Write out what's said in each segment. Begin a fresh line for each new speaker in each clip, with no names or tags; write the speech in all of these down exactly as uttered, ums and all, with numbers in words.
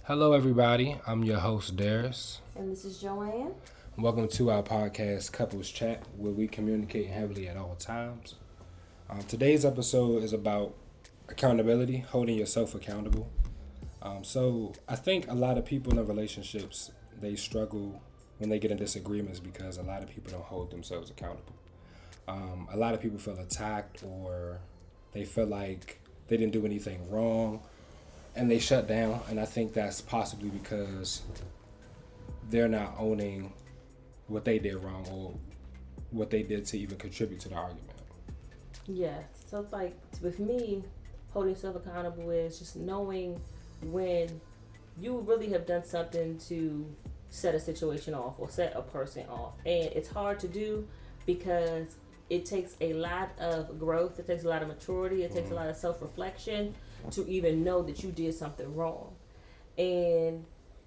Hello, everybody. I'm your host, Darius.
And this is Joanne.
Welcome to our podcast, Couples Chat, where we communicate heavily at all times. Um, today's episode is about accountability, holding yourself accountable. Um, so I think a lot of people in relationships, they struggle when they get in disagreements because a lot of people don't hold themselves accountable. Um, a lot of people feel attacked or they feel like they didn't do anything wrong and they shut down. And I think that's possibly because they're not owning what they did wrong or what they did to even contribute to the argument.
Yeah, so it's like with me, holding yourself accountable is just knowing when you really have done something to set a situation off or set a person off. And it's hard to do because it takes a lot of growth, it takes a lot of maturity, it takes mm-hmm. a lot of self-reflection to even know that you did something wrong. And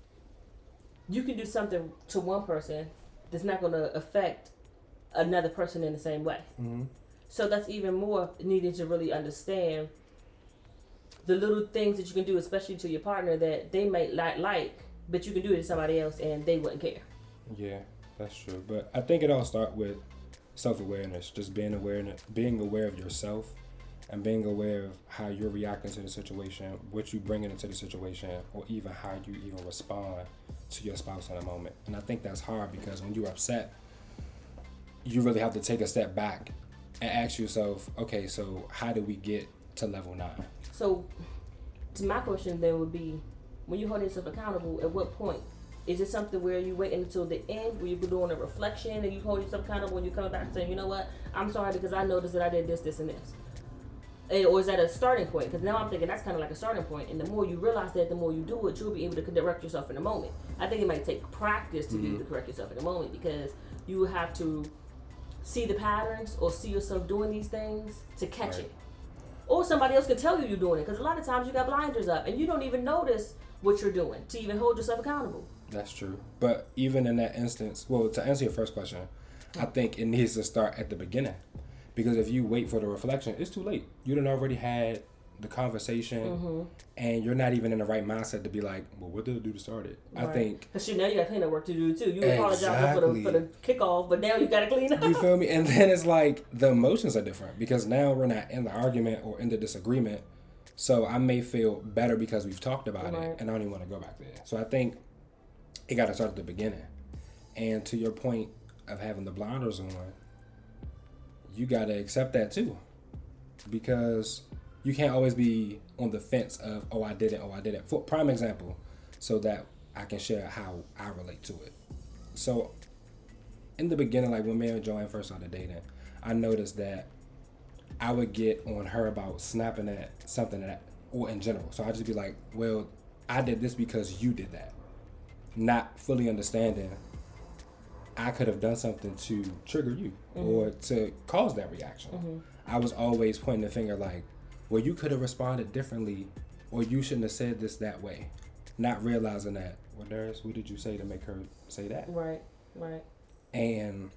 you can do something to one person that's not going to affect another person in the same way. Mm-hmm. So that's even more needing to really understand the little things that you can do, especially to your partner, that they might not like, but you can do it to somebody else and they wouldn't care.
Yeah, that's true. But I think it all starts with self-awareness, just being aware, being aware of yourself and being aware of how you're reacting to the situation, what you bringing into the situation, or even how you even respond to your spouse in a moment. And I think that's hard because when you're upset, you really have to take a step back and ask yourself, okay, so how do we get to level nine?
So, to my question then would be, when you hold yourself accountable, at what point? Is it something where you wait until the end, where you're doing a reflection and you hold yourself accountable and you come back and saying, you know what, I'm sorry because I noticed that I did this, this, and this? And, or is that a starting point? Because now I'm thinking that's kind of like a starting point. And the more you realize that, the more you do it, you'll be able to correct yourself in the moment. I think it might take practice to mm-hmm. be able to correct yourself in the moment because you have to see the patterns or see yourself doing these things to catch right. it. Or somebody else can tell you you're doing it because a lot of times you got blinders up and you don't even notice what you're doing to even hold yourself accountable.
That's true. But even in that instance, well, to answer your first question, I think it needs to start at the beginning. Because if you wait for the reflection, it's too late. You done already had the conversation mm-hmm. and you're not even in the right mindset to be like, well, what did I do to start it? Right. I think...
Because now you got cleanup work to do too. You apologize exactly. for, the, for the kickoff, but now you got to clean up.
You feel me? And then it's like the emotions are different because now we're not in the argument or in the disagreement. So I may feel better because we've talked about right. it and I don't even want to go back there. So I think it got to start at the beginning. And to your point of having the blinders on, you got to accept that too. Because you can't always be on the fence of, oh, I did it, oh, I did it. For prime example, so that I can share how I relate to it. So in the beginning, like when me and Joanne first started dating, I noticed that I would get on her about snapping at something that, or in general. So I'd just be like, well, I did this because you did that. Not fully understanding I could have done something to trigger you mm-hmm. or to cause that reaction. Mm-hmm. I was always pointing the finger like, well, you could have responded differently or you shouldn't have said this that way. Not realizing that, well, Darius, what did you say to make her say that?
Right, right.
And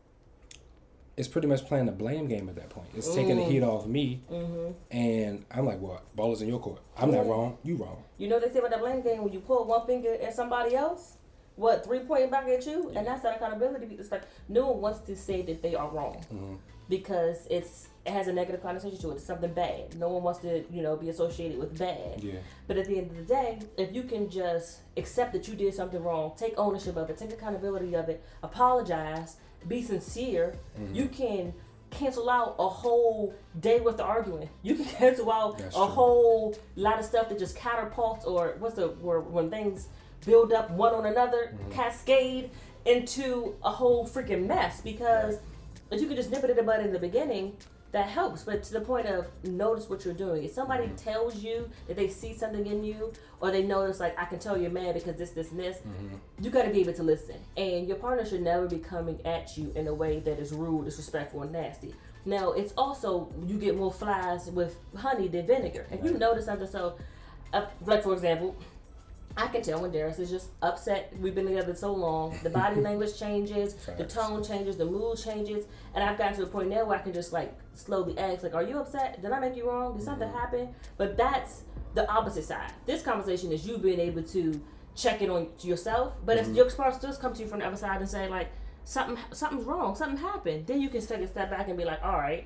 it's pretty much playing the blame game at that point. It's mm. taking the heat off me mm-hmm. and I'm like, well, ball is in your court. I'm yeah. not wrong, you wrong.
You know they say about that blame game, when you pull one finger at somebody else, what, three pointing back at you? Yeah. And that's that accountability. It's like no one wants to say that they are wrong mm-hmm. because it's it has a negative connotation to it. It's something bad. No one wants to, you know, be associated with bad.
Yeah.
But at the end of the day, if you can just accept that you did something wrong, take ownership of it, take accountability of it, apologize, be sincere, mm-hmm. you can cancel out a whole day worth of arguing. You can cancel out that's a true. whole lot of stuff that just catapults or what's the word when things build up one on another, mm-hmm. cascade into a whole freaking mess. Because if you could just nip it in the bud in the beginning, that helps. But to the point of notice what you're doing. If somebody mm-hmm. tells you that they see something in you, or they notice like, I can tell you're mad because this, this, and this, mm-hmm. you got to be able to listen. And your partner should never be coming at you in a way that is rude, disrespectful, and nasty. Now, it's also, you get more flies with honey than vinegar. If you notice something, so, uh, like for example, I can tell when Darius is just upset. We've been together so long. The body language changes, the tone changes, the mood changes, and I've gotten to the point now where I can just like slowly ask, like, "Are you upset? Did I make you wrong? Did something happen?" But that's the opposite side. This conversation is you being able to check it on yourself. But mm-hmm. if your spouse does come to you from the other side and say like something something's wrong, something happened, then you can take a step back and be like, all right,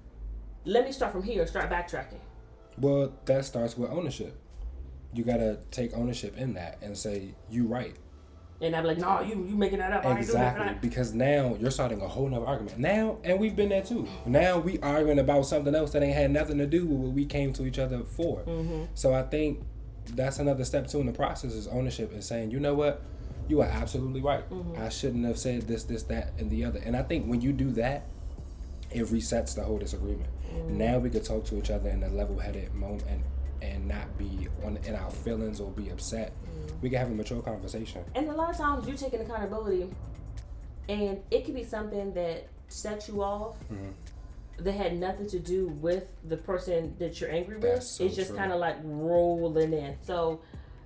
let me start from here and start backtracking.
Well, that starts with ownership. You gotta take ownership in that and say, you right.
And I'm like, no, you you making that up.
Exactly,
that.
Because now you're starting a whole nother argument. Now, and we've been there too. Now we arguing about something else that ain't had nothing to do with what we came to each other for.
Mm-hmm.
So I think that's another step too in the process is ownership and saying, you know what, you are absolutely right. Mm-hmm. I shouldn't have said this, this, that, and the other. And I think when you do that, it resets the whole disagreement. Mm-hmm. Now we could talk to each other in a level-headed moment and, and not be on in our feelings or be upset. We can have a mature conversation.
And a lot of times you're taking accountability and it could be something that sets you off mm-hmm. that had nothing to do with the person that you're angry with. That's so it's just kind of like rolling in. So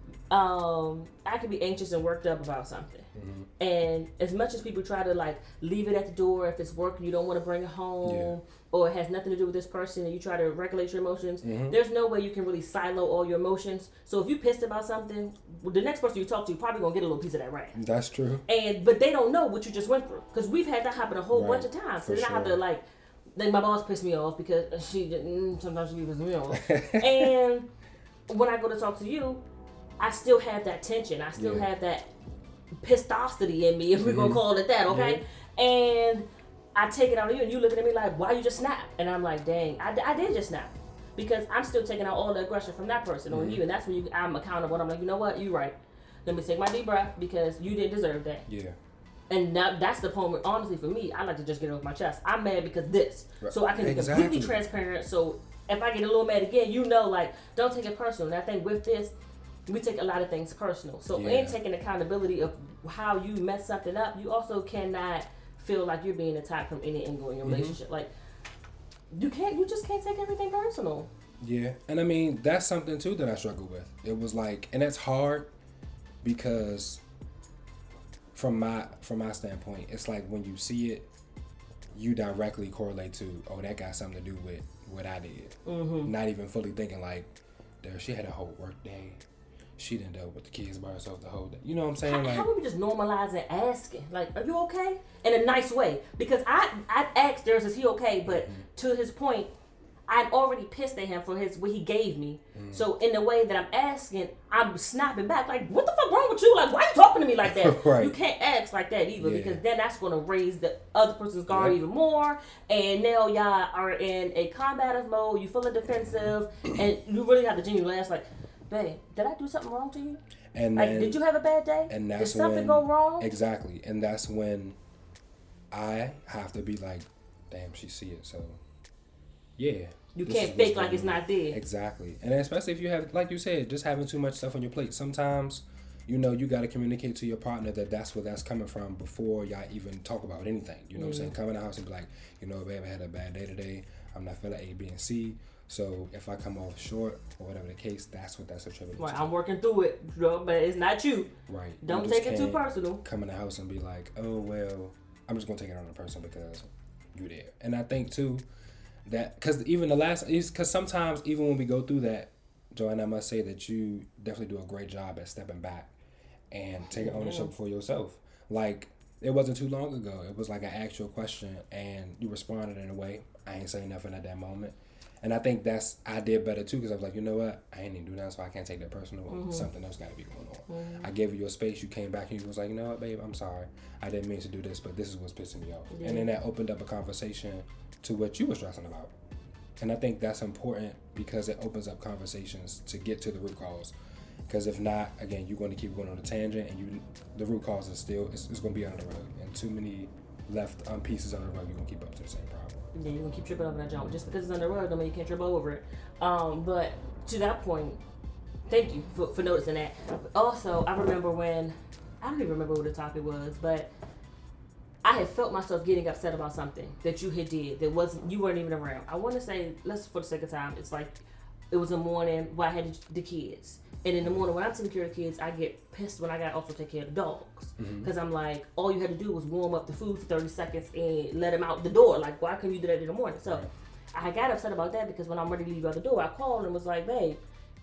um, I could be anxious and worked up about something. Mm-hmm. And as much as people try to like leave it at the door, if it's work, you don't want to bring it home, yeah. or it has nothing to do with this person and you try to regulate your emotions, mm-hmm. there's no way you can really silo all your emotions. So if you're pissed about something, well, the next person you talk to, you're probably going to get a little piece of that wrath.
That's true.
And But they don't know what you just went through. Because we've had that happen a whole right. bunch of times. So then sure. I have to like, like my boss pissed me off because she didn't, sometimes she pisses me off. And when I go to talk to you, I still have that tension. I still yeah. have that pissosity in me, if we're mm-hmm. gonna call it that, okay? Yeah. And I take it out on you, and you looking at me like, why you just snap? And I'm like, dang, I, I did just snap. Because I'm still taking out all the aggression from that person mm-hmm. on you, and that's when you, I'm accountable. I'm like, you know what, you right. Let me take my deep breath because you didn't deserve that.
Yeah.
And that, that's the point, honestly, for me, I like to just get it off my chest. I'm mad because this. Right. So I can be exactly. completely transparent. So if I get a little mad again, you know, like, don't take it personal. And I think with this, we take a lot of things personal. So yeah. in taking accountability of how you mess something up, you also cannot feel like you're being attacked from any angle in your mm-hmm. relationship. Like, you can't, you just can't take everything personal.
Yeah. And I mean, that's something too that I struggle with. It was like, and that's hard because from my, from my standpoint, it's like when you see it, you directly correlate to, oh, that got something to do with what I did. Mm-hmm. Not even fully thinking like, there, she had a whole work day. She didn't deal with the kids by herself the whole day. You know what I'm saying?
How,
like,
how would we just normalize and asking? Like, are you okay? In a nice way. Because I I asked Darius, is he okay? But mm-hmm. to his point, I'd already pissed at him for his what he gave me. Mm-hmm. So in the way that I'm asking, I'm snapping back. Like, what the fuck wrong with you? Like, why are you talking to me like that? Right. You can't ask like that either yeah. because then that's going to raise the other person's guard yep. even more. And now y'all are in a combative mode. You feeling defensive. And you really have to genuinely ask, like, babe, did I do something wrong to you?
And
like,
then,
did you have a bad day?
And that's
did something
when,
go wrong?
Exactly. And that's when I have to be like, damn, she see it. So, yeah.
You can't fake like it's not there.
Exactly. And especially if you have, like you said, just having too much stuff on your plate. Sometimes, you know, you got to communicate to your partner that that's where that's coming from before y'all even talk about anything. You know mm-hmm. what I'm saying? Come in the house and be like, you know, babe, I had a bad day today. I'm not feeling A, B, and C. So if I come off short or whatever the case, that's what that's attributed
right,
to.
I'm working through it, but it's not you.
Right.
Don't take it too personal.
Come in the house and be like, oh, well, I'm just going to take it on the person because you're there. And I think, too, that, because even the last, because sometimes even when we go through that, Joanna, I must say that you definitely do a great job at stepping back and taking ownership mm-hmm. for yourself. Like, it wasn't too long ago. It was like an actual question and you responded in a way. I ain't saying nothing at that moment. And I think that's, I did better too, because I was like, you know what? I ain't even do that, so I can't take that personal. Mm-hmm. Something else got to be going on. Mm-hmm. I gave you your space. You came back and you was like, you know what, babe? I'm sorry. I didn't mean to do this, but this is what's pissing me off. Yeah. And then that opened up a conversation to what you were stressing about. And I think that's important because it opens up conversations to get to the root cause. Because if not, again, you're going to keep going on a tangent and you, the root cause is still, it's, it's going to be under the rug. And too many left um, pieces under the rug, you're going to keep up to the same problem.
Yeah, you're gonna keep tripping over that jump. Just because it's under the rug, don't mean you can't trip over it. Um, but to that point, thank you for, for noticing that. Also, I remember when, I don't even remember what the topic was, but I had felt myself getting upset about something that you had did that wasn't, you weren't even around. I want to say, let's for the sake of time, it's like, it was a morning where I had the kids. And in the morning when I'm taking care of the kids, I get pissed when I got to also take care of the dogs. Because mm-hmm. I'm like, all you had to do was warm up the food for thirty seconds and let them out the door. Like, why couldn't you do that in the morning? So I got upset about that because when I'm ready to leave out the door, I called and was like, babe,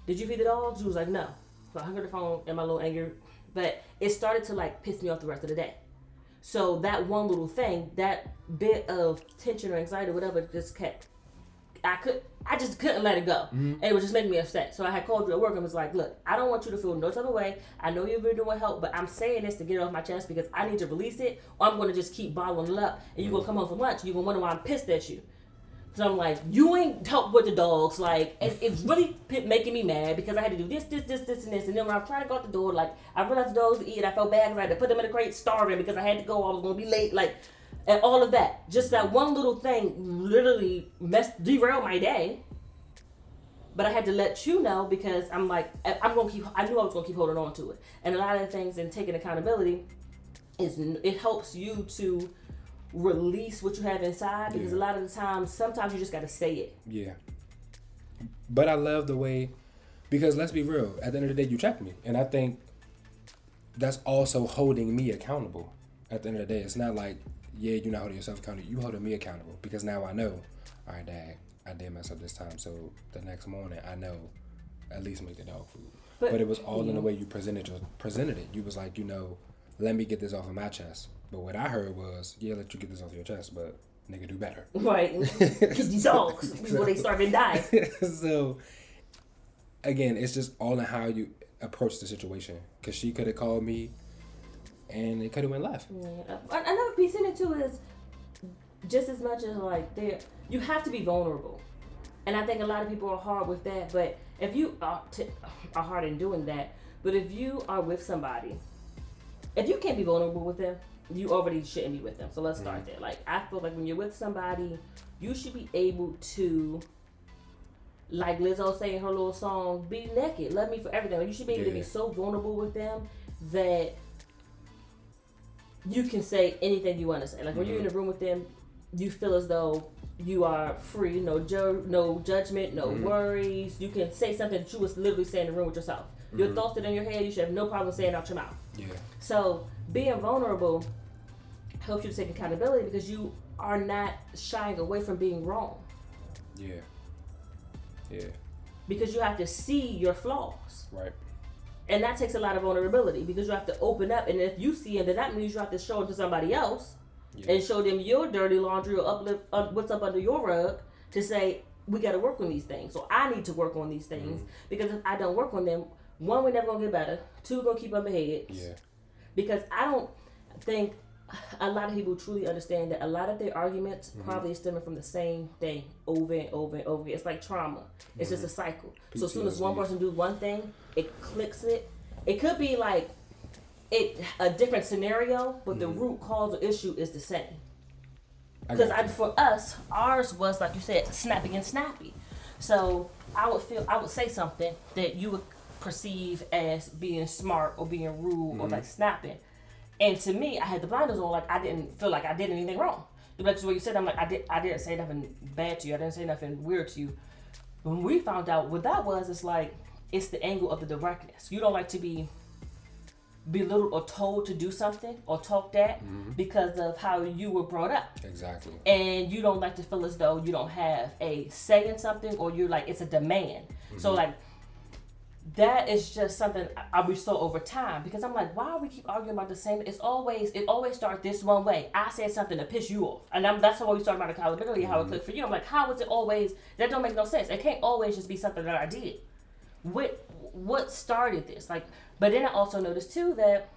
did you feed the dogs? She was like, no. So I hung up the phone in my little anger. But it started to like piss me off the rest of the day. So that one little thing, that bit of tension or anxiety or whatever just kept, I could, I just couldn't let it go. Mm-hmm. And it was just making me upset. So I had called you at work and was like, look, I don't want you to feel no type of way. I know you've been doing help, but I'm saying this to get it off my chest because I need to release it or I'm going to just keep bottling it up. And you're going to come home for lunch and you're going to wonder why I'm pissed at you. So I'm like, you ain't helped with the dogs. Like, it, it's really p- making me mad because I had to do this, this, this, this, and this. And then when I was trying to go out the door, like, I realized the dogs would eat. I felt bad because I had to put them in a crate starving because I had to go. I was going to be late. Like, and all of that. Just that one little thing literally messed, derailed my day. But I had to let you know because I'm like, I'm going to keep, I knew I was going to keep holding on to it. And a lot of the things in taking accountability is, it helps you to release what you have inside because yeah. a lot of the times, sometimes you just got to say it.
Yeah. But I love the way, because let's be real, at the end of the day, you checked me. And I think that's also holding me accountable at the end of the day. It's not like, yeah, you're not holding yourself accountable. You holding me accountable because now I know, all right, Dad, I did mess up this time. So the next morning, I know at least make the dog food. But, but it was all yeah. in the way you presented your, presented it. You was like, you know, let me get this off of my chest. But what I heard was, yeah, let you get this off your chest, but nigga, do better.
Right. These dogs before they start to die.
So, again, it's just all in how you approach the situation. Because she could have called me, and it could have went left.
Yeah. Another piece in it, too, is just as much as, like, there, you have to be vulnerable. And I think a lot of people are hard with that. But if you are, t- are hard in doing that, but if you are with somebody, if you can't be vulnerable with them, you already shouldn't be with them. So let's start mm-hmm. there. Like, I feel like when you're with somebody, you should be able to, like Lizzo say in her little song, be naked. Love me for everything. Like, you should be able yeah. to be so vulnerable with them that you can say anything you want to say. Like, when mm-hmm. you're in a room with them, you feel as though you are free. No ju- no judgment, no mm-hmm. worries. You can say something that you was literally saying in the room with yourself. Mm-hmm. Your thoughts that are in your head, you should have no problem saying out your mouth.
Yeah.
So, being vulnerable helps you to take accountability because you are not shying away from being wrong.
Yeah. Yeah.
Because you have to see your flaws.
Right.
And that takes a lot of vulnerability because you have to open up. And if you see them, then that means you have to show them to somebody else yeah. and show them your dirty laundry or uplift uh, what's up under your rug to say, we got to work on these things. So I need to work on these things mm-hmm. because if I don't work on them, one, we're never going to get better. Two, we're going to keep up ahead.
Yeah.
Because I don't think a lot of people truly understand that a lot of their arguments mm-hmm. probably stemming from the same thing over and over and over again. It's like trauma. It's mm-hmm. just a cycle. P T S D. So as soon as one person do one thing, it clicks it. It could be like it a different scenario, but mm-hmm. the root cause or issue is the same. Because for us, ours was, like you said, snappy and snappy. So I would feel, I would say something that you would perceive as being smart or being rude mm-hmm. or like snapping. And to me, I had the blinders on, like I didn't feel like I did anything wrong. Like what you said, I'm like, I, did, I didn't say nothing bad to you. I didn't say nothing weird to you. When we found out what that was, it's like, it's the angle of the directness. You don't like to be belittled or told to do something or talked at mm-hmm. because of how you were brought up.
Exactly.
And you don't like to feel as though you don't have a say in something or you're like, it's a demand. Mm-hmm. So like, that is just something I be so over time because I'm like, why do we keep arguing about the same? It's always, it always starts this one way. I said something to piss you off. And I'm, that's how we started about accountability, mm-hmm. how it clicked for you. I'm like, how is it always, that don't make no sense. It can't always just be something that I did. What, what started this? Like, but then I also noticed too that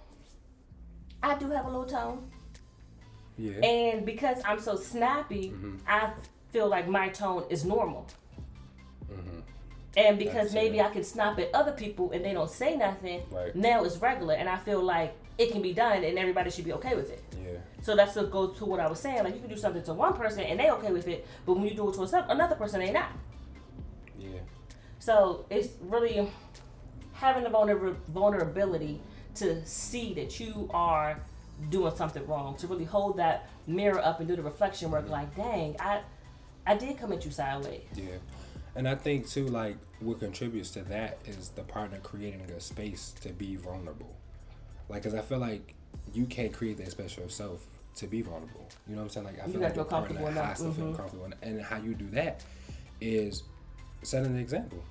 I do have a low tone.
Yeah.
And because I'm so snappy, mm-hmm. I feel like my tone is normal. Mm-hmm. And because maybe I can snap at other people and they don't say nothing, right. Now it's regular. And I feel like it can be done and everybody should be okay with it.
Yeah.
So that's what goes to what I was saying. Like you can do something to one person and they okay with it, but when you do it to another person, they not.
Yeah.
So it's really having the vulner- vulnerability to see that you are doing something wrong, to really hold that mirror up and do the reflection work. Mm-hmm. Like, dang, I, I did come at you sideways.
Yeah. And I think, too, like, what contributes to that is the partner creating a space to be vulnerable. Like, because I feel like you can't create that space yourself to be vulnerable. You know what I'm saying? Like, I feel
you
like your partner has to mm-hmm. feel comfortable. And how you do that is setting an example.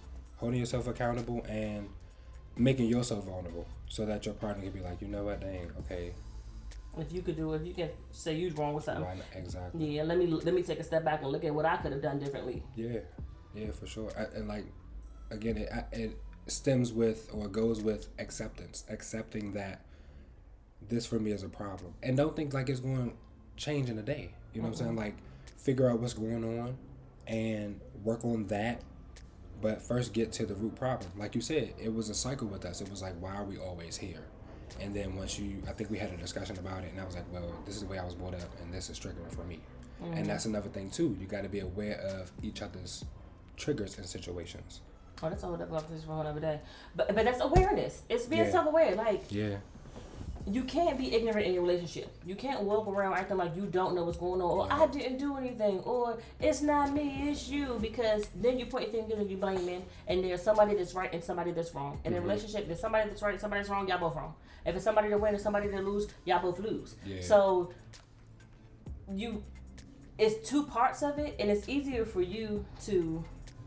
holding yourself accountable and making yourself vulnerable so that your partner can be like, you know what, dang, okay.
If you could do it, if you can say you're wrong with something.
Right, exactly.
Yeah, let me let me take a step back and look at what I could have done differently.
Yeah, yeah, for sure. I, and like, again, it it stems with or goes with acceptance, accepting that this for me is a problem, and don't think like it's going to change in a day. You know mm-hmm. what I'm saying? Like, figure out what's going on and work on that. But first, get to the root problem. Like you said, it was a cycle with us. It was like, why are we always here? And then once you, I think we had a discussion about it, and I was like, well, this is the way I was brought up, and this is triggering for me. Mm-hmm. And that's another thing, too. You got to be aware of each other's triggers and situations.
Oh, that's a whole other conversation for another day. But but that's awareness. It's being yeah. self-aware. Like,
yeah.
you can't be ignorant in your relationship. You can't walk around acting like you don't know what's going on, or I didn't do anything, or it's not me, it's you, because then you point your fingers and you blaming, and there's somebody that's right and somebody that's wrong. In mm-hmm. a relationship, there's somebody that's right and somebody that's wrong, y'all both wrong. If it's somebody to win and somebody to lose, y'all both lose.
Yeah.
So you, it's two parts of it, and it's easier for you to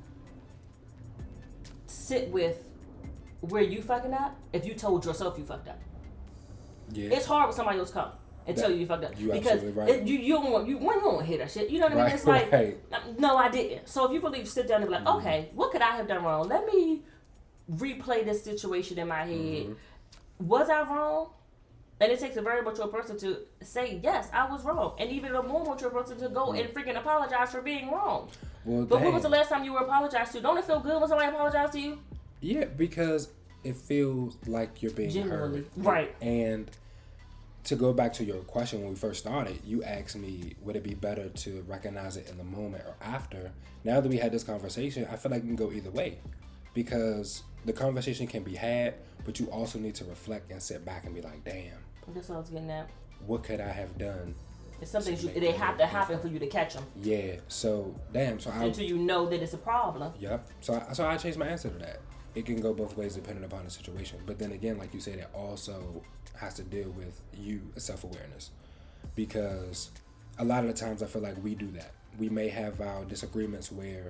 sit with where you fucking up if you told yourself you fucked up.
Yeah.
It's hard when somebody else come and that, tell you you fucked up.
You
because
right.
it, you you don't want you one you don't want to hear that shit. You know what I mean?
Right,
It's like
right.
no, I didn't. So if you really sit down and be like, mm-hmm. okay, what could I have done wrong? Let me replay this situation in my head. Mm-hmm. Was I wrong? And it takes a very mature person to say, yes, I was wrong. And even a more mature person to go mm-hmm. and freaking apologize for being wrong.
Well,
but
dang.
when was the last time you were apologized to? Don't it feel good when somebody apologizes to you?
Yeah, because it feels like you're being
Genuinely.
heard.
Right.
And to go back to your question when we first started, you asked me, would it be better to recognize it in the moment or after? Now that we had this conversation, I feel like it can go either way. Because the conversation can be had, but you also need to reflect and sit back and be like, damn.
That's what I was getting at.
What could I have done?
It's something you, they have to happen for you to catch them.
Yeah. So, damn. So I,
Until you know that it's a problem.
Yep. So, I, so I changed my answer to that. It can go both ways depending upon the situation. But then again, like you said, it also has to deal with you, self-awareness. Because a lot of the times I feel like we do that. We may have our disagreements where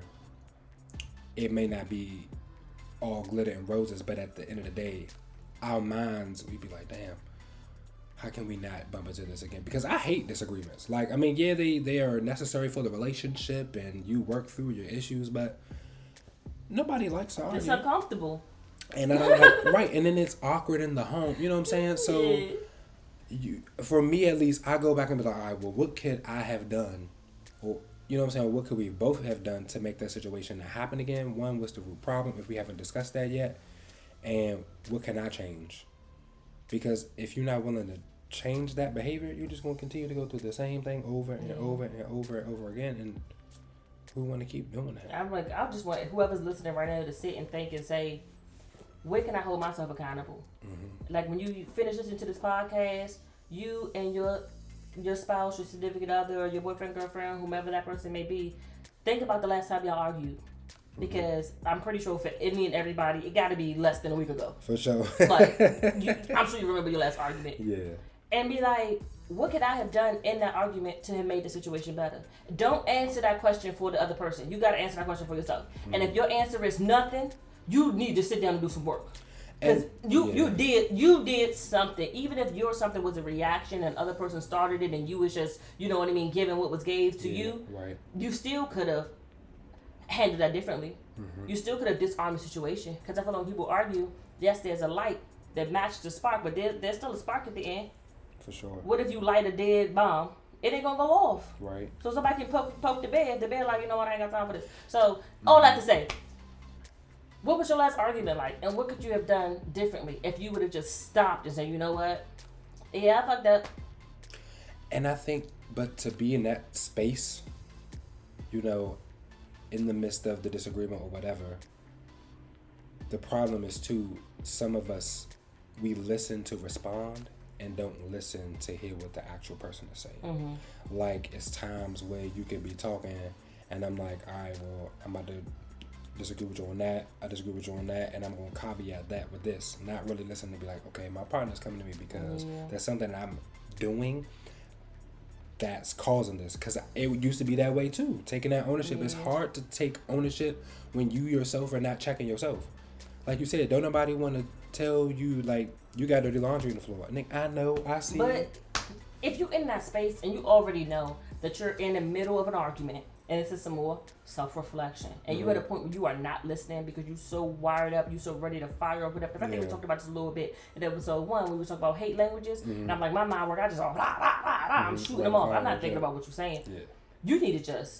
it may not be all glitter and roses, but at the end of the day, our minds, we'd be like, damn, how can we not bump into this again? Because I hate disagreements. Like, I mean, yeah, they, they are necessary for the relationship and you work through your issues, but nobody likes to argue.
It's uncomfortable.
And I don't like, right, and then it's awkward in the home. You know what I'm saying? So,
yeah.
you, for me at least, I go back and be like, all right, well, what could I have done? Or, you know what I'm saying? What could we both have done to make that situation not happen again? One, what's the root problem if we haven't discussed that yet? And what can I change? Because if you're not willing to change that behavior, you're just going to continue to go through the same thing over and mm-hmm. over and over and over again. And who want to keep doing that?
I'm like, I just want whoever's listening right now to sit and think and say, where can I hold myself accountable? Mm-hmm. Like when you finish listening to this podcast, you and your your spouse, your significant other, or your boyfriend, girlfriend, whomever that person may be, think about the last time y'all argued. Because mm-hmm. I'm pretty sure for any and everybody, it got to be less than a week ago.
For sure.
Like, you, I'm sure you remember your last argument.
Yeah.
And be like, what could I have done in that argument to have made the situation better? Don't answer that question for the other person. You got to answer that question for yourself. Mm-hmm. And if your answer is nothing, you need to sit down and do some work. Because you, yeah. you did you did something. Even if your something was a reaction and other person started it and you was just, you know what I mean, giving what was gave to
yeah,
you,
right.
you still could have handled that differently.
Mm-hmm.
You still could have disarmed the situation. Because I feel like when people argue, yes, there's a light that matches the spark, but there, there's still a spark at the end.
For sure.
What if you light a dead bomb? It ain't gonna go off.
Right.
So somebody can poke, poke the bed. The bed like, you know what, I ain't got time for this. So, mm-hmm. all I have to say, what was your last argument like? And what could you have done differently if you would have just stopped and said, you know what? Yeah, I fucked up.
And I think, but to be in that space, you know, in the midst of the disagreement or whatever, the problem is too, some of us, we listen to respond and don't listen to hear what the actual person is saying.
Mm-hmm.
Like, it's times where you could be talking and I'm like, all right, well, I'm about to disagree with you on that, I disagree with you on that, and I'm going to caveat that with this. Not really listening to be like, okay, my partner's coming to me because
yeah.
there's something I'm doing that's causing this, because it used to be that way too. Taking that ownership, yeah. It's hard to take ownership when you yourself are not checking yourself. Like you said, don't nobody want to tell you like you got dirty laundry on the floor. Nick, I know, I see.
But if you're in that space and you already know that you're in the middle of an argument, and this is some more self-reflection, and mm-hmm. you're at a point where you are not listening because you're so wired up, you're so ready to fire up, whatever. Because I think yeah. we talked about this a little bit in episode one when we were talking about hate languages, mm-hmm. and I'm like, my mind work, I just all rah, rah, rah, rah. Mm-hmm. I'm shooting right, them off. I'm not thinking yeah. about what you're saying. Yeah. You need to just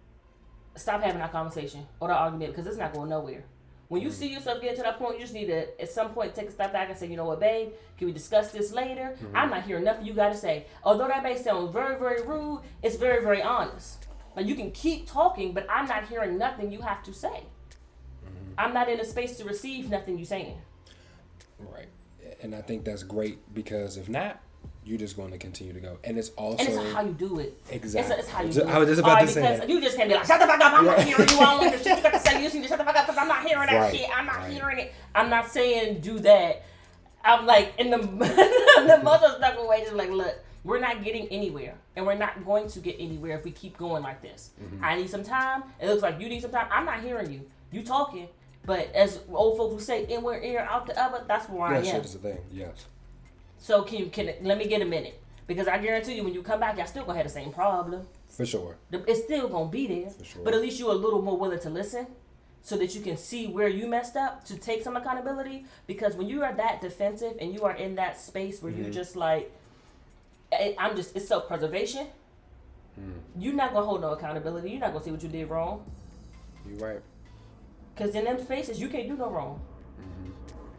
stop having that conversation or that argument because it's not going nowhere. When you mm-hmm. see yourself getting to that point, you just need to, at some point, take a step back and say, you know what, babe, can we discuss this later? Mm-hmm. I'm not hearing nothing you got to say. Although that may sound very, very rude, it's very, very honest. Like, you can keep talking, but I'm not hearing nothing you have to say. Mm-hmm. I'm not in a space to receive nothing you're saying.
Right. And I think that's great because if not, you're just going to continue to go. And it's also...
And it's how you do it.
Exactly.
It's, it's how you do it.
I was just about
right,
to say that.
You just can't be like, shut the fuck up, I'm not hearing you. I don't like the shit you got to say. You just need to shut the fuck up because I'm not hearing that right. shit. I'm not right. hearing it. I'm not saying do that. I'm like, in the, the mother stuck away, just like, look, we're not getting anywhere, and we're not going to get anywhere if we keep going like this. Mm-hmm. I need some time. It looks like you need some time. I'm not hearing you. You talking, but as old folks who say, in one ear, out the other, that's where
yeah,
I am.
Shit is the thing. Yes.
So can you, can let me get a minute, because I guarantee you, when you come back, y'all still gonna have the same problem.
For sure.
It's still gonna be there.
For sure.
But at least you're a little more willing to listen, so that you can see where you messed up to take some accountability. Because when you are that defensive and you are in that space where mm-hmm. you're just like, I'm just, it's self-preservation. Mm. You're not going to hold no accountability. You're not going to see what you did wrong.
You're right.
Because in them spaces, you can't do no wrong. Mm-hmm.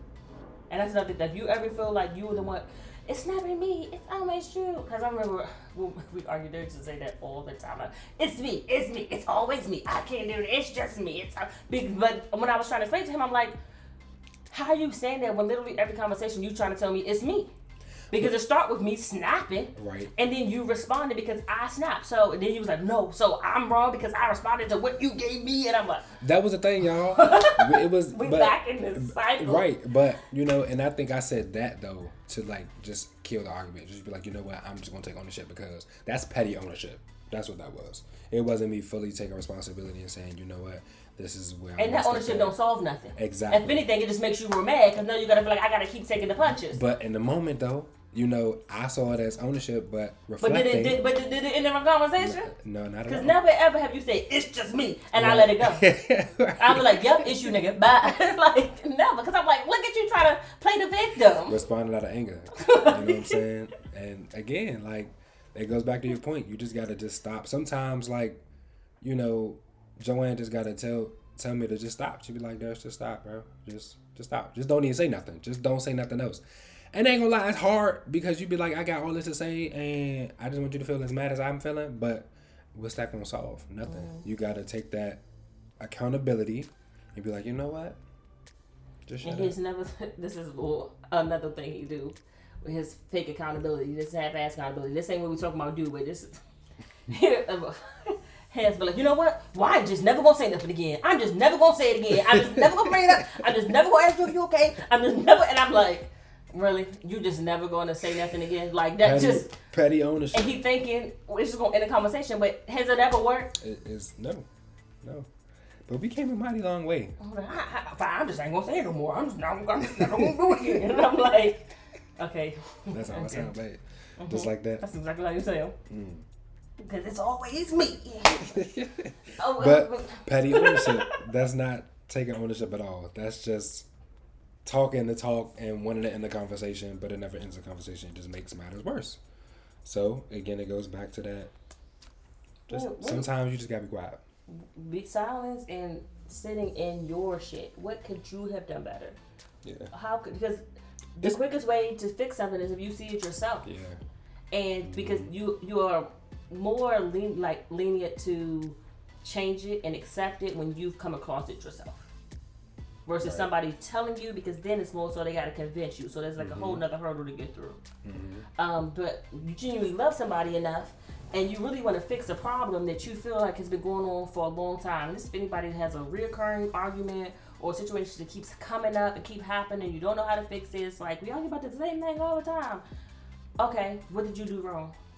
And that's another thing. If you ever feel like you were the one, it's never me, it's always you. Because I remember when we argued, they used to say that all the time. Like, it's me, it's me, it's always me. I can't do it, it's just me. It's big. But when I was trying to explain to him, I'm like, how are you saying that when literally every conversation you trying to tell me it's me? Because it start with me snapping,
right? And
then you responded because I snapped. So then he was like, "No, so I'm wrong because I responded to what you gave me," and I'm like,
"That was the thing, y'all. It was
we
but,
back in this cycle,
right?" But you know, and I think I said that though to like just kill the argument, just be like, you know what, I'm just gonna take ownership because that's petty ownership. That's what that was. It wasn't me fully taking responsibility and saying, you know what, this is where.
And that ownership don't solve nothing.
Exactly.
If anything, it just makes you more mad because now you gotta feel like I gotta keep taking the punches.
But in the moment though. You know, I saw it as ownership, but reflecting.
But did it? Did, but did, did it end in a conversation?
No, not at all.
Because never ever have you said it's just me, and right. I let it go. Right. I'm like, yep, it's you, nigga. Bye. Like never, because I'm like, look at you trying to play the victim.
Responding out of anger. You know what I'm saying? And again, like it goes back to your point. You just gotta just stop. Sometimes, like, you know, Joanne just gotta tell tell me to just stop. She be like, "There's just stop, bro. Just just stop. Just don't even say nothing. Just don't say nothing else." And I ain't gonna lie, it's hard because you be like, I got all this to say and I just want you to feel as mad as I'm feeling, but what's that gonna solve? Nothing. Mm. You gotta take that accountability and be like, you know what? Just shut
and he's up. Never, this is another thing he do with his fake accountability, this half-ass accountability. This ain't what we talking about do, but this is, hands be like, you know what? Why well, just never gonna say nothing again? I'm just never gonna say it again. I'm just never gonna bring it up. I'm just never gonna ask you if you okay. I'm just never, and I'm like, really? You just never going to say nothing again? Like that
petty,
just...
Petty ownership.
And he thinking, well, it's just going to end a conversation, but has it ever worked?
It is, no. No. But we came a mighty long way.
I'm like, I, I, fine, I'm just ain't going to say it no more. I'm just not going to do it again. And I'm like, okay.
That's how
okay.
I sound, babe.
Mm-hmm.
Just like that.
That's exactly how you sound. Mm. Because it's always me.
oh, but petty ownership, that's not taking ownership at all. That's just... talking the talk and wanting to end the conversation, but it never ends the conversation. It just makes matters worse. So again, it goes back to that. Just what, what, sometimes you just gotta be quiet.
Be silent and sitting in your shit. What could you have done better?
Yeah. How
could because the it's, quickest way to fix something is if you see it yourself.
Yeah.
And mm-hmm. because you you are more lean like lenient to change it and accept it when you've come across it yourself. Versus right. somebody telling you, because then it's more so they got to convince you. So there's like mm-hmm. a whole nother hurdle to get through. Mm-hmm. Um, but you genuinely love somebody enough and you really want to fix a problem that you feel like has been going on for a long time. This if anybody has a reoccurring argument or a situation that keeps coming up and keep happening and you don't know how to fix it. It's like, we argue about the same thing all the time. Okay, what did you do wrong?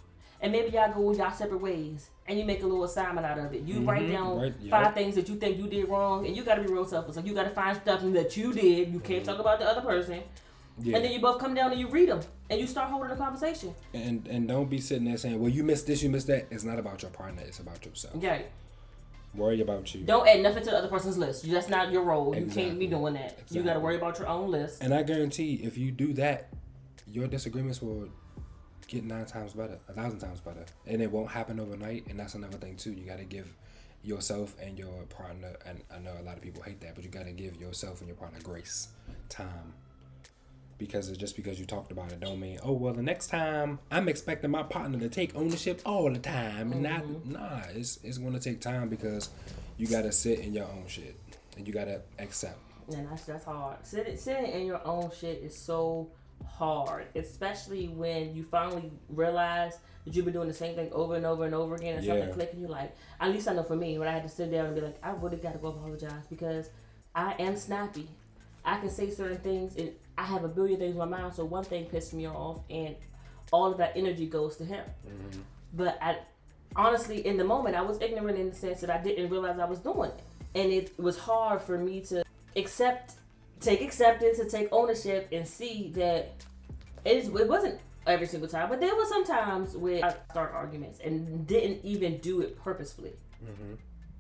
and maybe y'all go y'all separate ways, and you make a little assignment out of it. You mm-hmm. write down right, yep. five things that you think you did wrong, and you got to be real selfless. Like you got to find stuff that you did. You can't mm-hmm. talk about the other person. Yeah. And then you both come down and you read them, and you start holding a conversation.
And and don't be sitting there saying, "Well, you missed this, you missed that." It's not about your partner. It's about yourself.
Yeah.
Worry about you.
Don't add nothing to the other person's list. That's not your role. Exactly. You can't be doing that. Exactly. You got to worry about your own list.
And I guarantee, if you do that, your disagreements will get nine times better, a thousand times better, and it won't happen overnight. And that's another thing too. You got to give yourself and your partner, and I know a lot of people hate that, but you got to give yourself and your partner grace, time. Because it's just because you talked about it don't mean, oh, well, the next time I'm expecting my partner to take ownership all the time. And mm-hmm. not, nah, it's it's going to take time because you got to sit in your own shit. And you got to accept.
And that's, that's hard. Sitting, sitting in your own shit is so hard. Especially when you finally realize that you've been doing the same thing over and over and over again. And yeah. something clicking you like, at least I know for me, when I had to sit down and be like, I really got to go apologize because I am snappy. I can say certain things and I have a billion things in my mind, so one thing pissed me off and all of that energy goes to him. Mm-hmm. But I honestly, in the moment, I was ignorant in the sense that I didn't realize I was doing it. And it was hard for me to accept, take acceptance, and take ownership and see that it, is, it wasn't every single time, but there were some times where I start arguments and didn't even do it purposefully. Mm-hmm.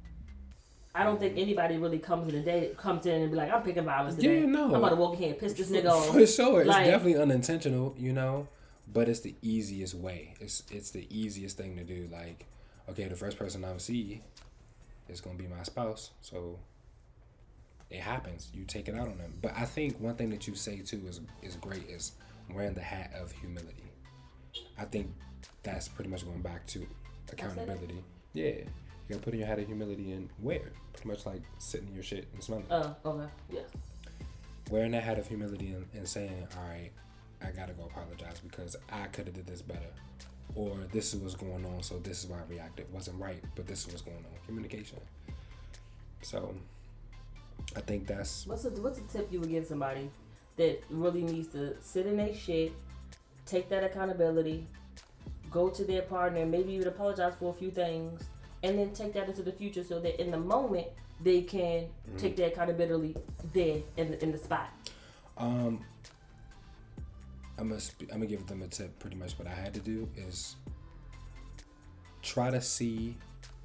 I don't think anybody really comes in a day comes in and be like, I'm picking violence today.
Yeah, no.
I'm about to walk in here and piss this nigga off.
For sure. Like, it's definitely unintentional, you know, but it's the easiest way. It's it's the easiest thing to do. Like, okay, the first person I see is going to be my spouse. So it happens. You take it out on them. But I think one thing that you say, too, is is great is wearing the hat of humility. I think that's pretty much going back to accountability. Yeah. You gotta put in your hat of humility and wear it. Pretty much like sitting in your shit and smelling it.
Oh, uh, okay. Yeah.
Wearing that hat of humility and, and saying, all right, I gotta go apologize because I could have did this better. Or this is what's going on, so this is why I reacted. It wasn't right, but this is what's going on. Communication. So, I think that's...
What's a, what's a tip you would give somebody that really needs to sit in their shit, take that accountability, go to their partner, maybe even apologize for a few things, and then take that into the future so that in the moment they can mm-hmm. take their accountability there in the, in the spot.
Um, I'm gonna sp- I'm gonna give them a tip. Pretty much what I had to do is try to see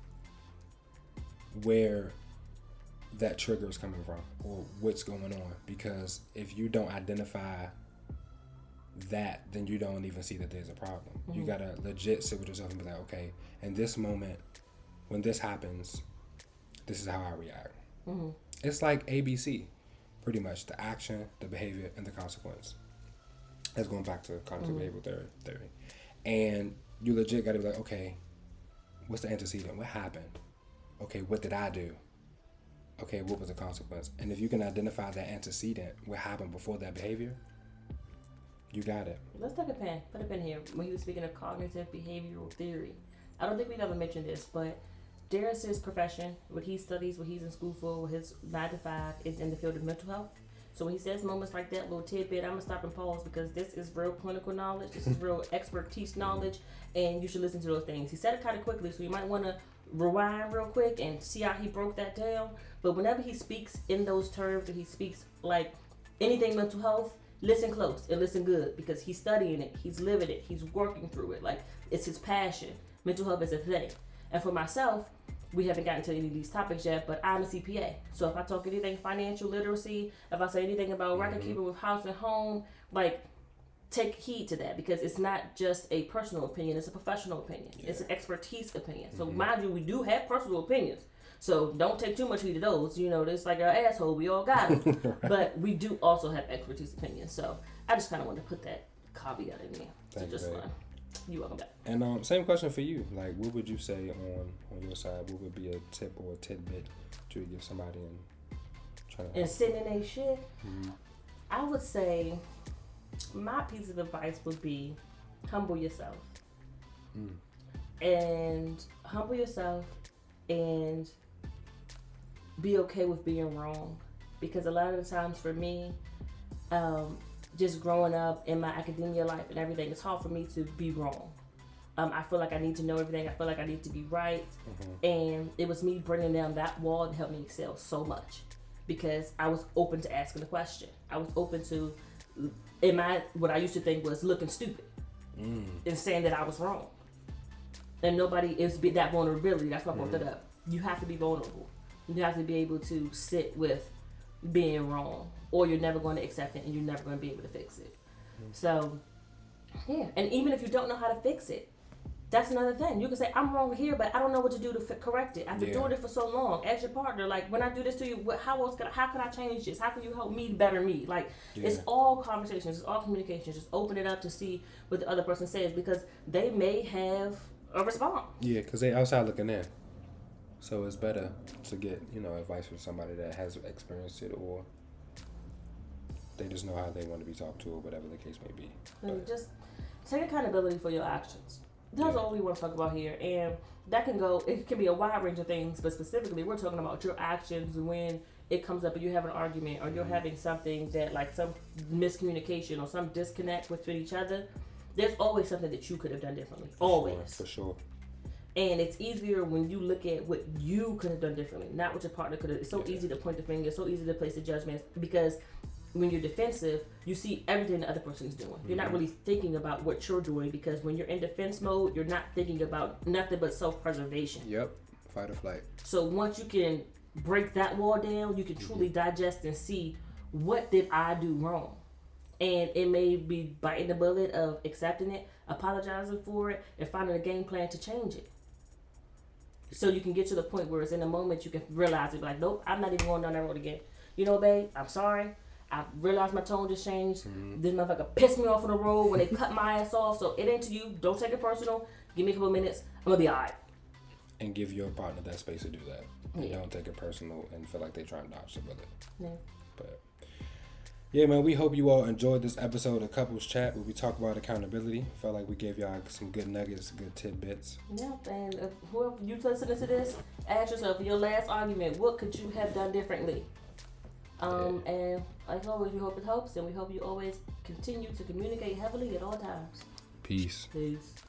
where that trigger is coming from or what's going on. Because if you don't identify that, then you don't even see that there's a problem. Mm-hmm. You gotta legit sit with yourself and be like, okay, in this moment, when this happens, this is how I react. Mm-hmm. It's like A B C, pretty much. The action, the behavior, and the consequence. That's going back to cognitive mm-hmm. behavioral theory, theory. And you legit got to be like, okay, what's the antecedent? What happened? Okay, what did I do? Okay, what was the consequence? And if you can identify that antecedent, what happened before that behavior, you got it.
Let's take a pen. Put a pen here. When he was speaking of cognitive behavioral theory, I don't think we ever mentioned this, but Darius's profession, what he studies, what he's in school for, his nine to five, is in the field of mental health. So when he says moments like that, little tidbit, I'm going to stop and pause because this is real clinical knowledge. This is real expertise knowledge, and you should listen to those things. He said it kind of quickly, so you might want to rewind real quick and see how he broke that down. But whenever he speaks in those terms, or he speaks like anything mental health, listen close and listen good because he's studying it, he's living it, he's working through it. Like, it's his passion. Mental health is a thing. And for myself, we haven't gotten to any of these topics yet, but I'm a C P A. So if I talk anything financial literacy, if I say anything about mm-hmm. record keeping with house and home, like, take heed to that because it's not just a personal opinion, it's a professional opinion. Yeah. It's an expertise opinion. So mm-hmm. mind you, we do have personal opinions. So don't take too much heed of those. You know, it's like an asshole. We all got it. Right. But we do also have expertise opinions. So I just kind of wanted to put that caveat in there.
Thank
so just
you,
uh, you welcome back.
And um, same question for you. Like, what would you say on, on your side? What would be a tip or a tidbit to give somebody and trying to
and sitting in a shit? Mm-hmm. I would say my piece of advice would be humble yourself. Mm. And humble yourself and be okay with being wrong. Because a lot of the times for me, um, just growing up in my academia life and everything, it's hard for me to be wrong. Um, I feel like I need to know everything. I feel like I need to be right. Mm-hmm. And it was me bringing down that wall that helped me excel so much because I was open to asking the question. I was open to, in my, what I used to think was looking stupid mm. and saying that I was wrong. And nobody is that vulnerability. That's why I brought mm. that up. You have to be vulnerable. You have to be able to sit with being wrong, or you're never going to accept it and you're never going to be able to fix it. Mm. So, yeah. And even if you don't know how to fix it, that's another thing. You can say, I'm wrong here, but I don't know what to do to f- correct it. I've been yeah. doing it for so long. Ask your partner, like, when I do this to you, what, how else can I, how can I change this? How can you help me better me? Like, yeah. it's all conversations. It's all communication. Just open it up to see what the other person says because they may have a response.
Yeah, because they outside looking in. So it's better to get, you know, advice from somebody that has experienced it or they just know how they want to be talked to or whatever the case may be.
And just take accountability for your actions. That's yeah. all we want to talk about here. And that can go, it can be a wide range of things, but specifically we're talking about your actions when it comes up and you have an argument or you're mm-hmm. having something that like some miscommunication or some disconnect with each other. There's always something that you could have done differently. For always.
Sure, for sure.
And it's easier when you look at what you could have done differently, not what your partner could have. It's so yeah. easy to point the finger. It's so easy to place the judgments because when you're defensive, you see everything the other person is doing. You're mm-hmm. not really thinking about what you're doing because when you're in defense mode, you're not thinking about nothing but self-preservation.
Yep. Fight or flight.
So once you can break that wall down, you can mm-hmm. truly digest and see what did I do wrong. And it may be biting the bullet of accepting it, apologizing for it, and finding a game plan to change it. So you can get to the point where it's in a moment you can realize it, like, nope, I'm not even going down that road again. You know, babe, I'm sorry. I realized my tone just changed. Mm-hmm. This motherfucker pissed me off on the road when they cut my ass off. So it ain't to you. Don't take it personal. Give me a couple of minutes. I'm gonna be alright.
And give your partner that space to do that. Yeah. And don't take it personal and feel like they're trying to dodge the bullet. Yeah. But yeah, man, we hope you all enjoyed this episode of Couples Chat where we talk about accountability. Felt like we gave y'all some good nuggets, good tidbits.
Yep, and if whoever you listening to this, ask yourself, your last argument, what could you have done differently? Um, yeah. And like always, we hope it helps, and we hope you always continue to communicate heavily at all times.
Peace.
Peace.